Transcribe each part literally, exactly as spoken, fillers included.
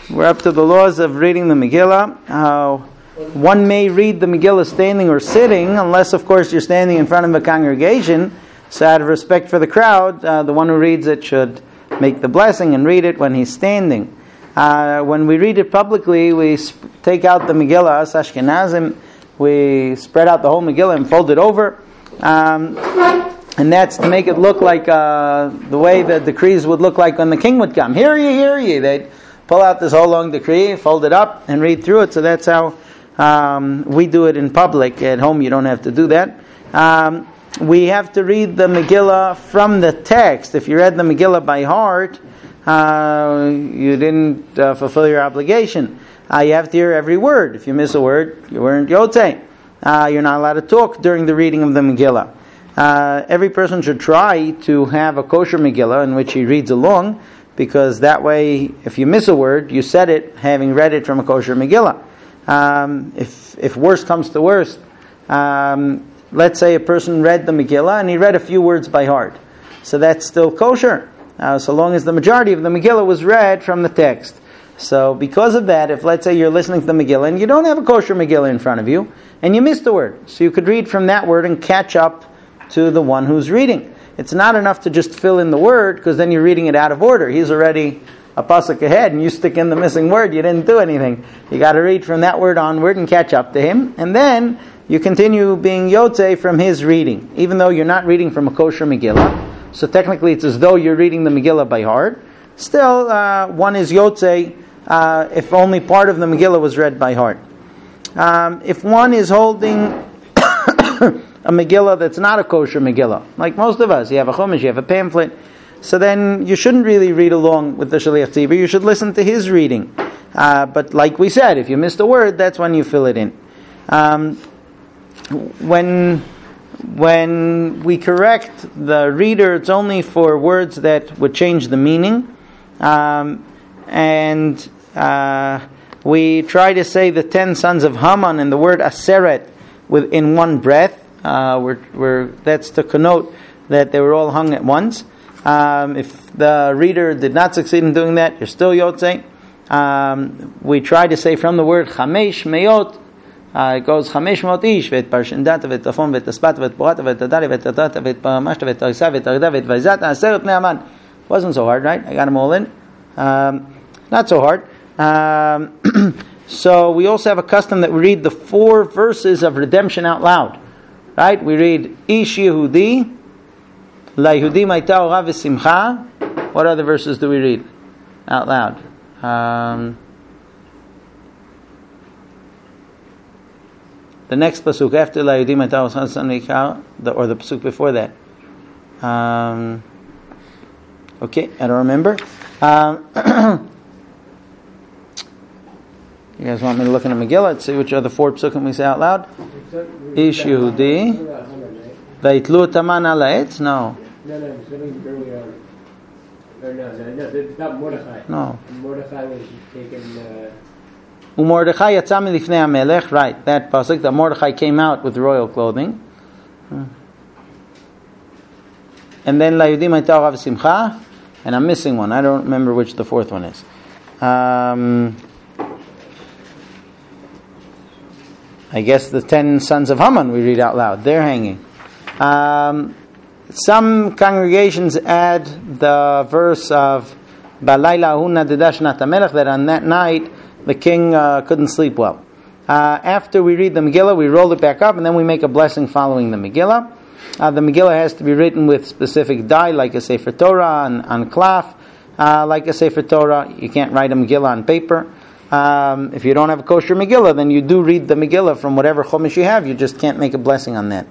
We're up to the laws of reading the Megillah. Uh, one may read the Megillah standing or sitting, unless, of course, you're standing in front of a congregation. So out of respect for the crowd, uh, the one who reads it should make the blessing and read it when he's standing. Uh, when we read it publicly, we sp- take out the Megillah, as Ashkenazim, we spread out the whole Megillah and fold it over. Um, and that's to make it look like uh, the way the decrees would look like when the king would come. Hear ye, hear ye. They'd pull out this whole long decree, fold it up, and read through it. So that's how um, we do it in public. At home, you don't have to do that. Um, we have to read the Megillah from the text. If you read the Megillah by heart, uh, you didn't uh, fulfill your obligation. Uh, you have to hear every word. If you miss a word, you weren't Yotzei. Uh, you're not allowed to talk during the reading of the Megillah. Uh, every person should try to have a kosher Megillah in which he reads along, because that way, if you miss a word, you said it having read it from a kosher Megillah. Um, if if worst comes to worst, um, let's say a person read the Megillah and he read a few words by heart. So that's still kosher, uh, so long as the majority of the Megillah was read from the text. So because of that, if let's say you're listening to the Megillah and you don't have a kosher Megillah in front of you, and you missed a word, so you could read from that word and catch up to the one who's reading. It's not enough to just fill in the word, because then you're reading it out of order. He's already a pasuk ahead, and you stick in the missing word. You didn't do anything. You got to read from that word onward and catch up to him, and then you continue being yotzei from his reading, even though you're not reading from a kosher Megillah. So technically, it's as though you're reading the Megillah by heart. Still, uh, one is yotzei uh, if only part of the Megillah was read by heart. Um, if one is holding a Megillah that's not a kosher Megillah, like most of us, you have a Chumash, you have a pamphlet, so then you shouldn't really read along with the Shaliach Tzibur, you should listen to his reading. Uh, but like we said, if you missed a word, that's when you fill it in. Um, when when we correct the reader, it's only for words that would change the meaning, um, and uh, we try to say the ten sons of Haman and the word aseret within one breath. Uh, we're, we're, that's to connote that they were all hung at once. Um, if the reader did not succeed in doing that, you're still yotzei. Um, we try to say from the word chamesh meot. Uh, it goes chamesh meot ish vet parshindat vet tafon vet aspat vet porat vet tadari vet tatata vet paramashta vet tarisa vet tarida vet vayzat aseret ne'aman. Wasn't so hard, right? I got them all in. Um, not so hard. Um, so we also have a custom that we read the four verses of redemption out loud. Right? We read Ish Yehudi, La Yehudi Maita Ora V'Simcha. What other verses do we read out loud? Um, the next pasuk after La Yehudi Maita Ora V'Simcha, or the pasuk before that. Um, okay, I don't remember. Um, You guys want me to look in the Megillah? Let's see which are the four psukim we say out loud. Ish Yehudi. Vayitlu taman ala etz? No. No, no, something earlier on. Or no, no, no, it's not Mordechai. No. Mordechai was taken... Uh... Umordechai yatza milifnei hamelech. Right, that pasuk, that Mordechai came out with royal clothing. And then La Yehudi Maita Ora V'Simcha. And I'm missing one. I don't remember which the fourth one is. Um... I guess the ten sons of Haman we read out loud. They're hanging. Um, some congregations add the verse of Balayla Huna Dedash Natamelech, that on that night the king uh, couldn't sleep well. Uh, after we read the Megillah, we roll it back up and then we make a blessing following the Megillah. Uh, the Megillah has to be written with specific dye, like a Sefer Torah on, on cloth. Uh, like a Sefer Torah, you can't write a Megillah on paper. Um, if you don't have a kosher Megillah, then you do read the Megillah from whatever Chumash you have. You just can't make a blessing on that.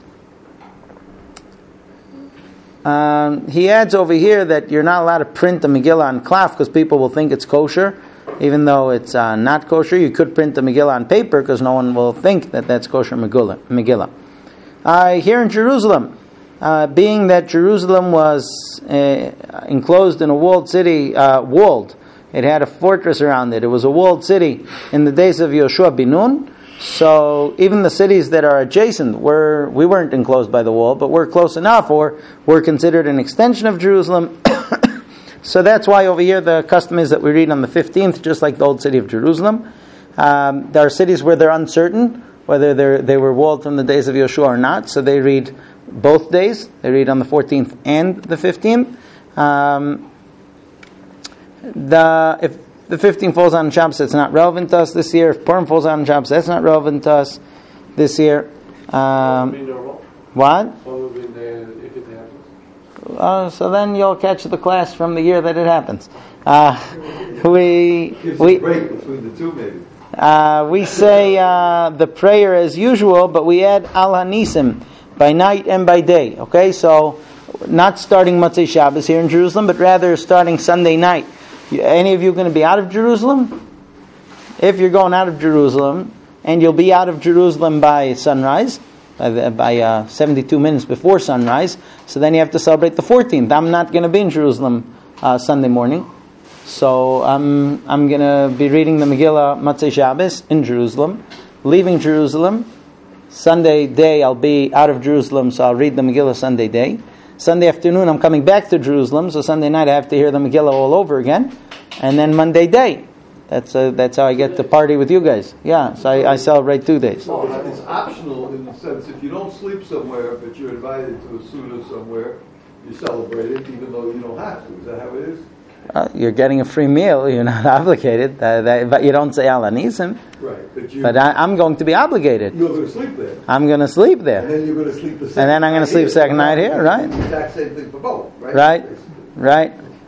Um, he adds over here that you're not allowed to print a Megillah on cloth because people will think it's kosher, even though it's uh, not kosher. You could print the Megillah on paper because no one will think that that's kosher Megillah. Uh, here in Jerusalem, uh, being that Jerusalem was uh, enclosed in a walled city, uh, walled, it had a fortress around it. It was a walled city in the days of Yoshua bin Nun. So even the cities that are adjacent, were we weren't enclosed by the wall, but we're close enough, or were considered an extension of Jerusalem. So that's why over here the custom is that we read on the fifteenth, just like the old city of Jerusalem. Um, there are cities where they're uncertain whether they're, they were walled from the days of Yeshua or not, so they read both days. They read on the fourteenth and the fifteenth. Um, the if the fifteenth falls on Shabbos, it's not relevant to us this year. If Purim falls on Shabbos, that's not relevant to us this year. Um, what? Uh, so then you'll catch the class from the year that it happens. Uh, we we break between the two, maybe. Uh, we say uh, the prayer as usual, but we add Al Hanisim by night and by day. Okay, so not starting Motzei Shabbos here in Jerusalem, but rather starting Sunday night. Any of you going to be out of Jerusalem? If you're going out of Jerusalem, and you'll be out of Jerusalem by sunrise, by, the, by uh, seventy-two minutes before sunrise, so then you have to celebrate the fourteenth. I'm not going to be in Jerusalem uh, Sunday morning. So um, I'm going to be reading the Megillah Motzei Shabbos in Jerusalem, leaving Jerusalem. Sunday day I'll be out of Jerusalem, so I'll read the Megillah Sunday day. Sunday afternoon I'm coming back to Jerusalem, so Sunday night I have to hear the Megillah all over again. And then Monday day, that's uh, that's how I get to party with you guys. Yeah, so I, I celebrate two days. No, it's optional in the sense if you don't sleep somewhere, but you're invited to a suda somewhere, you celebrate it even though you don't have to. Is that how it is? Uh, you're getting a free meal. You're not obligated, uh, that, but you don't say Al Hanisim. Right, but, you, but I, I'm going to be obligated. You're going to sleep there. I'm going to sleep there. And then you're going to sleep the second And then I'm going to sleep second night here, right? The exact same thing for both, right? Right, right.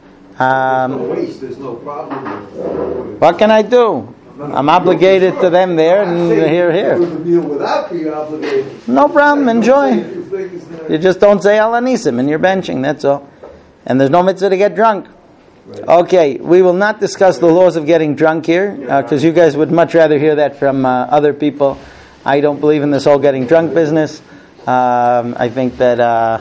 Um, there's no waste. There's no problem. What can I do? I'm obligated to them there and here, here. The meal without being obligated. No problem. Enjoy. You just don't say Al Hanisim and you're benching. That's all. And there's no mitzvah to get drunk. Okay, we will not discuss the laws of getting drunk here, because uh, you guys would much rather hear that from uh, other people. I don't believe in this whole getting drunk business. Um, I think that uh,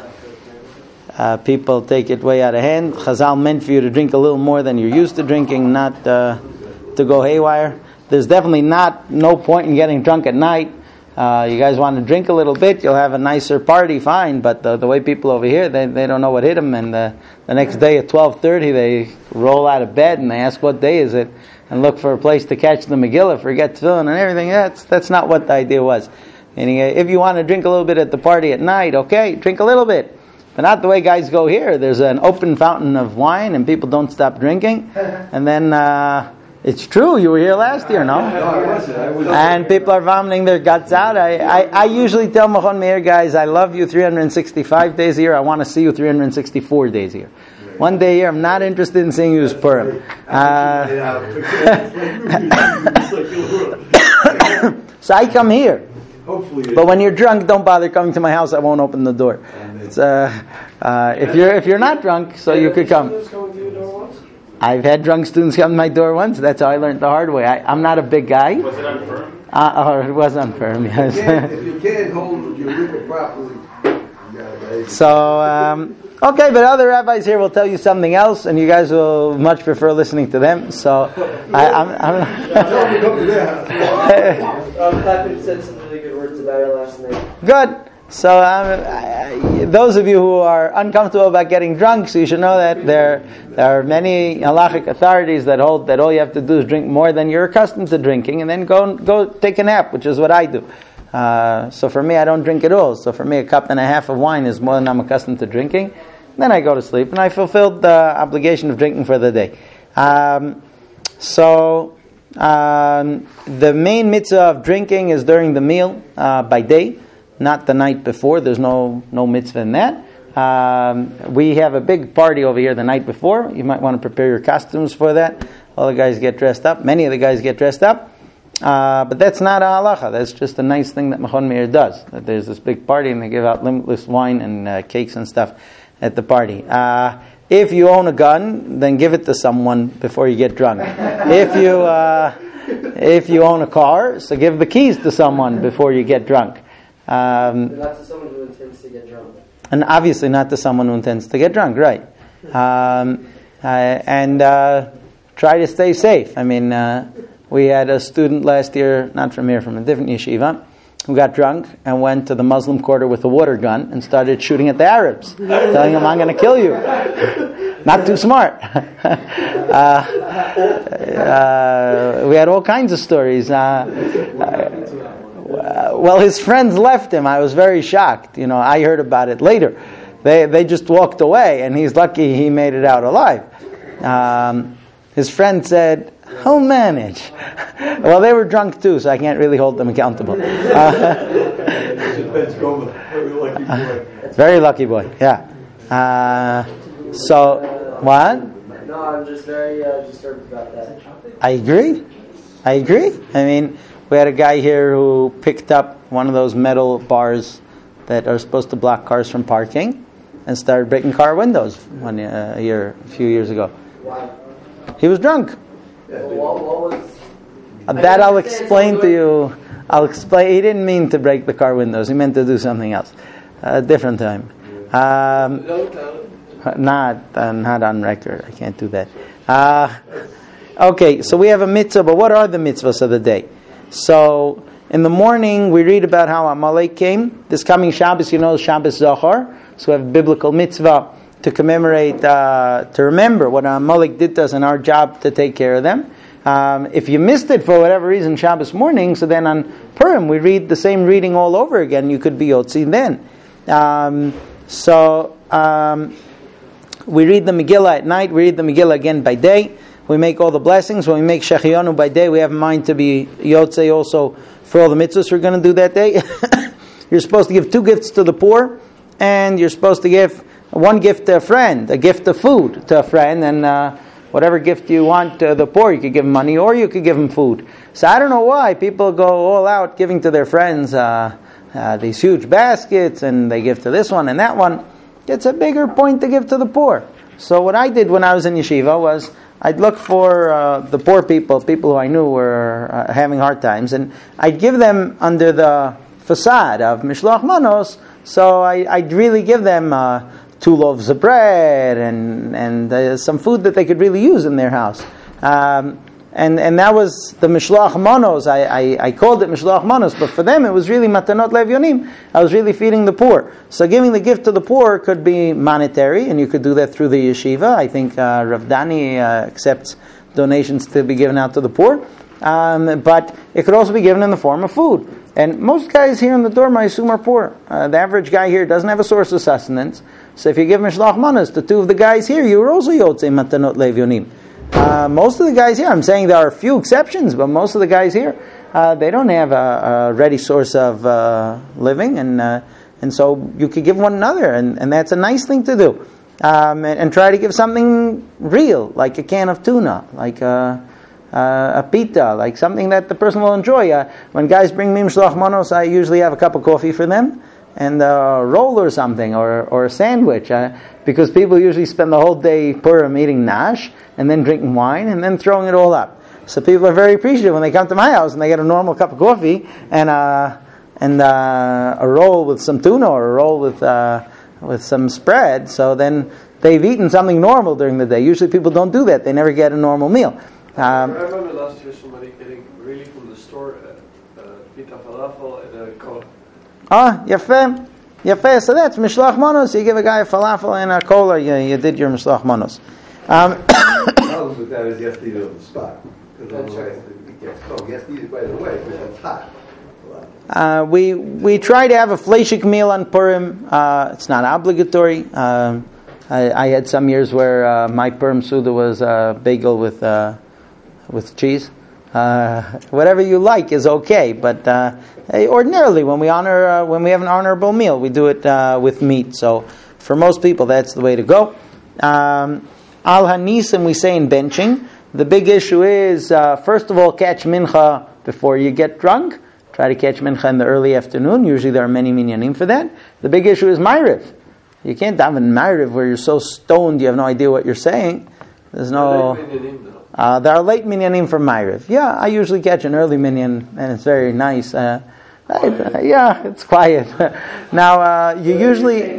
uh, people take it way out of hand. Chazal meant for you to drink a little more than you're used to drinking, not uh, to go haywire. There's definitely not no point in getting drunk at night. Uh, you guys want to drink a little bit, you'll have a nicer party, fine. But the, the way people over here, they, they don't know what hit them. And the, the next day at twelve thirty, they roll out of bed and they ask, what day is it? And look for a place to catch the Megillah, forget tefillin and everything. That's that's not what the idea was. Meaning, if you want to drink a little bit at the party at night, okay, drink a little bit. But not the way guys go here. There's an open fountain of wine and people don't stop drinking. And then... Uh, It's true, you were here last year, no? No, I wasn't. I wasn't. And people are vomiting their guts out. I, I, I usually tell Machon Meir guys, I love you three hundred sixty-five days a year. I want to see you three hundred sixty-four days a year. One day a year, I'm not interested in seeing you as Purim. Uh, so I come here. But when you're drunk, don't bother coming to my house. I won't open the door. It's, uh, uh, if you're if you're not drunk, so you could come. I've had drunk students come to my door once. That's how I learned the hard way. I, I'm not a big guy. Was it unfirm? Uh, oh, it was unfirm, yes. If you can't hold your liquor properly, you gotta So, um, okay, but other rabbis here will tell you something else, and you guys will much prefer listening to them. So, I, I'm... I'm um, Patrick said some really good words about it last night. Good. So um, I, those of you who are uncomfortable about getting drunk, so you should know that there, there are many halachic authorities that hold that all you have to do is drink more than you're accustomed to drinking, and then go go take a nap, which is what I do. Uh, so for me, I don't drink at all. So for me, a cup and a half of wine is more than I'm accustomed to drinking. Then I go to sleep, and I fulfilled the obligation of drinking for the day. Um, so um, the main mitzvah of drinking is during the meal uh, by day. Not the night before. There's no no mitzvah in that. Um, we have a big party over here the night before. You might want to prepare your costumes for that. All the guys get dressed up. Many of the guys get dressed up. Uh, but that's not a halacha. That's just a nice thing that Machon Meir does. That there's this big party and they give out limitless wine and uh, cakes and stuff at the party. Uh, if you own a gun, then give it to someone before you get drunk. If you uh, if you own a car, so give the keys to someone before you get drunk. Um, but not to someone who intends to get drunk. And obviously not to someone who intends to get drunk, right? Um, uh, and uh, try to stay safe. I mean, uh, we had a student last year, not from here, from a different yeshiva, who got drunk and went to the Muslim quarter with a water gun and started shooting at the Arabs, telling them, I'm going to kill you. Not too smart. uh, uh, we had all kinds of stories. Uh, uh, well, his friends left him. I was very shocked. You know, I heard about it later. They they just walked away, and he's lucky he made it out alive. Um, his friend said, he'll manage. Well, they were drunk too, so I can't really hold them accountable. Uh, very lucky boy, yeah. Uh, so, what? No, I'm just very uh, disturbed about that. I agree. I agree. I mean, we had a guy here who picked up one of those metal bars that are supposed to block cars from parking and started breaking car windows one uh, year, a few years ago. Why? He was drunk. Well, what, what was... Uh, that I'll explain to you. I'll explain. He didn't mean to break the car windows. He meant to do something else. A uh, different time. Um, not, uh, not on record. I can't do that. Uh, okay, so we have a mitzvah, but what are the mitzvahs of the day? So, in the morning, we read about how Amalek came. This coming Shabbos, you know, Shabbos Zachor. So we have a biblical mitzvah to commemorate, uh, to remember what Amalek did to us and our job to take care of them. Um, if you missed it for whatever reason Shabbos morning, so then on Purim we read the same reading all over again. You could be Yotzi then. Um, so um, we read the Megillah at night. We read the Megillah again by day. We make all the blessings. When we make Shechionu by day, we have in mind to be Yotzei also for all the mitzvahs we're going to do that day. You're supposed to give two gifts to the poor, and you're supposed to give one gift to a friend, a gift of food to a friend, and uh, whatever gift you want to the poor, you could give them money or you could give them food. So I don't know why people go all out giving to their friends uh, uh, these huge baskets, and they give to this one and that one. It's a bigger point to give to the poor. So what I did when I was in yeshiva was I'd look for uh, the poor people, people who I knew were uh, having hard times, and I'd give them under the facade of Mishloach Manos. So I, I'd really give them uh, two loaves of bread and and uh, some food that they could really use in their house. Um, and and that was the Mishloach Manos. I, I, I called it Mishloach Manos, but for them it was really Matanot Levyonim. I was really feeding the poor. So giving the gift to the poor could be monetary, and you could do that through the yeshiva. I think uh, Rav Dani uh, accepts donations to be given out to the poor. Um, but it could also be given in the form of food. And most guys here in the dorm, I assume, are poor. Uh, the average guy here doesn't have a source of sustenance. So if you give Mishloach Manos to two of the guys here, you are also Yotzei Matanot Levyonim. Uh, most of the guys here, I'm saying there are a few exceptions, but most of the guys here, uh, they don't have a, a ready source of uh, living, and uh, and so you could give one another, and, and that's a nice thing to do. Um, and, and try to give something real, like a can of tuna, like a, a, a pita, like something that the person will enjoy. Uh, when guys bring me Mishloach Manos, I usually have a cup of coffee for them, and a roll or something, or or a sandwich, uh, because people usually spend the whole day Purim eating nash, and then drinking wine, and then throwing it all up. So people are very appreciative when they come to my house and they get a normal cup of coffee and uh, and uh, a roll with some tuna, or a roll with uh, with some spread. So then they've eaten something normal during the day. Usually people don't do that; they never get a normal meal. Um, I remember last year somebody getting really from the store uh, uh, pita falafel and a cola. Ah, yafeh, yafeh. So that's Mishloach Manos. You give a guy a falafel and a cola, you, you did your Mishloach Manos. Um, The problem with that is you have to eat it on the spot, because otherwise it gets cold. You have to eat it right away because it's hot. uh, we we try to have a fleshik meal on Purim. Uh, it's not obligatory. Um, I, I had some years where uh, my Purim Suda was uh, bagel with uh, with cheese. Uh, whatever you like is okay, but uh, ordinarily when we honor uh, when we have an honorable meal, we do it uh, with meat. So for most people, that's the way to go. Um, Al Hanisim, we say in benching. The big issue is, uh, first of all, catch mincha before you get drunk. Try to catch mincha in the early afternoon. Usually there are many minyanim for that. The big issue is Ma'ariv. You can't daven Ma'ariv where you're so stoned you have no idea what you're saying. There's no... Uh, there are late minyanim for Ma'ariv. Yeah, I usually catch an early minyan, and it's very nice. Uh, I, uh, yeah, it's quiet. Now, uh, you usually...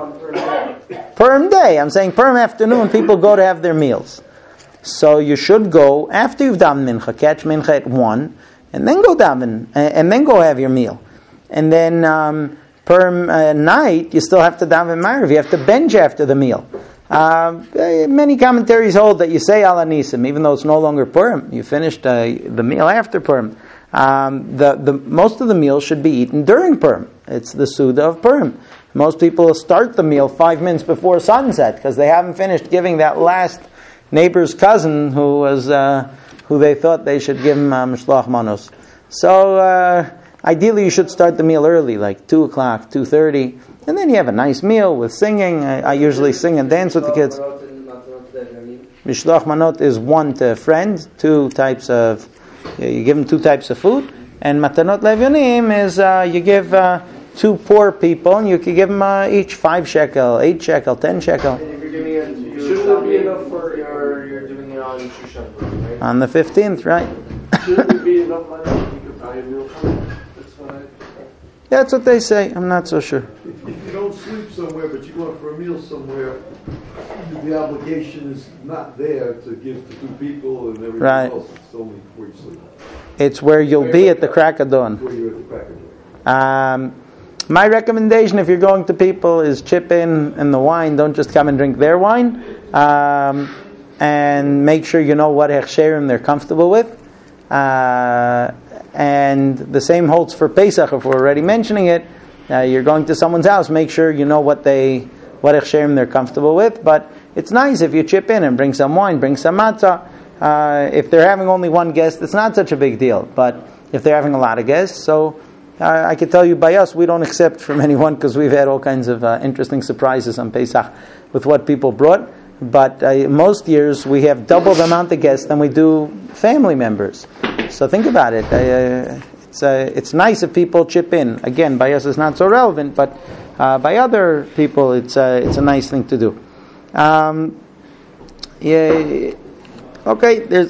Purim day. I'm saying Purim afternoon, people go to have their meals. So you should go after you've davened mincha, catch mincha at one, and then go daven, and then go have your meal. and then um, per uh, night you still have to daven Ma'ariv. You have to bench after the meal. Uh, many commentaries hold that you say Al Anisim, even though it's no longer Purim. You finished uh, the meal after Purim. Um, the, the most of the meal should be eaten during Purim. It's the Suda of Purim. Most people start the meal five minutes before sunset because they haven't finished giving that last neighbor's cousin who was uh, who they thought they should give him uh, Mishloach Manos. So uh, ideally you should start the meal early, like two o'clock, two thirty. And then you have a nice meal with singing. I, I usually sing and dance with the kids. Mishloach Manot is one to a friend, two types of, you give them two types of food. And Matanot Levyonim is uh, you give uh, two poor people, and you can give them uh, each five shekel, eight shekel, ten shekel. And if you're giving it, shouldn't it be enough for your, you're doing it on Shushan, right? On the fifteenth, right? Shouldn't it be enough money if you could buy a meal from it? That's what I... That's what they say. I'm not so sure. If, if you don't sleep somewhere, but you're going for a meal somewhere, the obligation is not there to give to two people and everything Right. else. It's only where you sleep. It's where you'll be at the crack of dawn. Where you're at the crack of dawn. Um, my recommendation, if you're going to people, is chip in in the wine. Don't just come and drink their wine, um, and make sure you know what hechsherim they're comfortable with. Uh, and the same holds for Pesach. If we're already mentioning it, uh, you're going to someone's house. Make sure you know what they what hechsherim they're comfortable with. But it's nice if you chip in and bring some wine, bring some matzah. Uh, if they're having only one guest, it's not such a big deal. But if they're having a lot of guests, so uh, I can tell you by us, we don't accept from anyone because we've had all kinds of uh, interesting surprises on Pesach with what people brought. But uh, most years we have double the amount of guests than we do family members. So think about it. Uh, it's uh, it's nice if people chip in. Again, by us it's not so relevant, but uh, by other people it's uh, it's a nice thing to do. Um, yeah. Okay, there's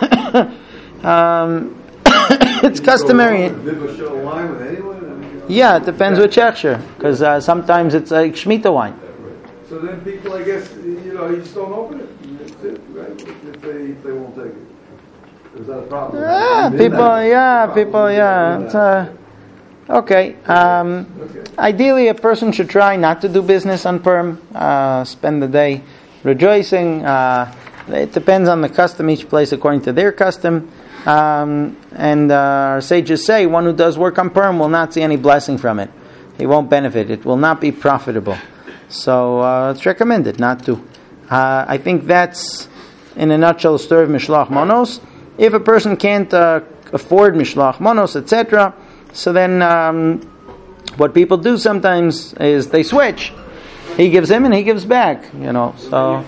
um, it's customary. Yeah, it depends which hechsher, because uh, sometimes it's like Shemitah wine. So then people, I guess, you know, you just don't open it. That's it, right? If they, if they won't take it. Is that a problem? Yeah, people, yeah, people, yeah. It's, uh, okay. Um, Okay. Ideally, a person should try not to do business on Purim. Uh, spend the day rejoicing. Uh, It depends on the custom, each place according to their custom. Um, and uh, our sages say one who does work on Purim will not see any blessing from it. He won't benefit. It will not be profitable. So uh, it's recommended not to. Uh, I think that's, in a nutshell, the story of Mishloach Manos. If a person can't uh, afford Mishloach Manos, et cetera, so then um, what people do sometimes is they switch. He gives him and he gives back, you know. So.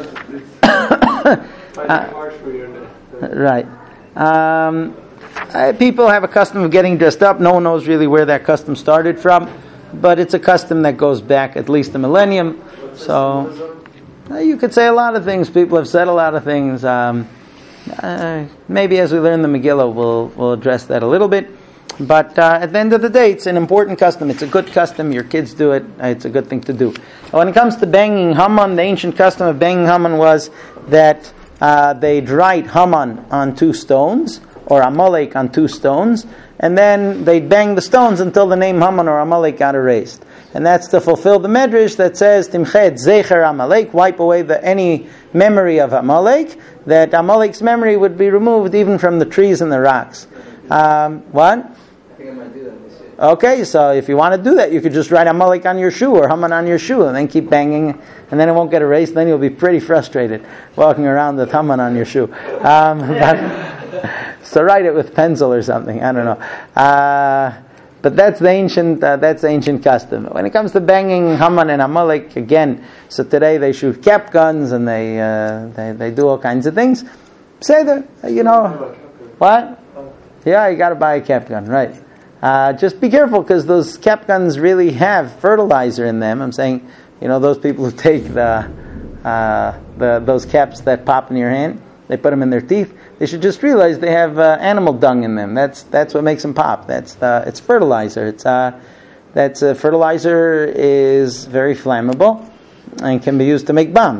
Uh, right. Um, uh, people have a custom of getting dressed up. No one knows really where that custom started from, but it's a custom that goes back at least a millennium. So uh, you could say a lot of things. People have said a lot of things. Um, uh, maybe as we learn the Megillah, we'll we'll address that a little bit. But uh, at the end of the day, it's an important custom. It's a good custom. Your kids do it. It's a good thing to do. When it comes to banging Haman, the ancient custom of banging Haman was that uh, they'd write Haman on two stones, or Amalek on two stones, and then they'd bang the stones until the name Haman or Amalek got erased. And that's to fulfill the medrash that says, Timchet Zecher Amalek, wipe away the, any memory of Amalek, that Amalek's memory would be removed even from the trees and the rocks. Um, what? I think I might do that this year. Okay, so if you want to do that, you could just write Amalek on your shoe or Haman on your shoe and then keep banging, and then it won't get erased. Then you'll be pretty frustrated walking around with Haman on your shoe. Um, but, so write it with pencil or something. I don't know. Uh, but that's the ancient uh, that's the ancient custom. When it comes to banging Haman and Amalek, again, so today they shoot cap guns and they uh, they, they do all kinds of things. Say that, you know, what? Yeah, you got to buy a cap gun, right? Uh, just be careful because those cap guns really have fertilizer in them. I'm saying, you know, those people who take the, uh, the those caps that pop in your hand, they put them in their teeth. They should just realize they have uh, animal dung in them. That's that's what makes them pop. That's the, it's fertilizer. It's uh, that's uh, fertilizer is very flammable and can be used to make bombs.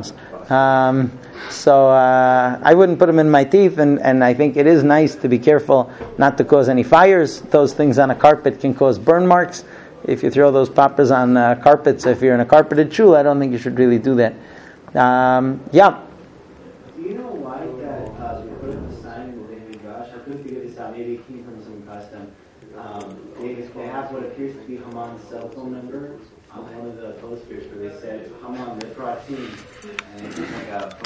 Um, so uh, I wouldn't put them in my teeth, and, and I think it is nice to be careful not to cause any fires. Those things on a carpet can cause burn marks. If you throw those poppers on uh, carpets, if you're in a carpeted shul, I don't think you should really do that. Um, yeah. Do you know why that uh, we put up a sign in the Beit Midrash? I couldn't figure this out. Maybe it came from some custom. Um, they, they have what appears to be Haman's cell phone number on one of the posters where they said Haman Lepratim, and it's like a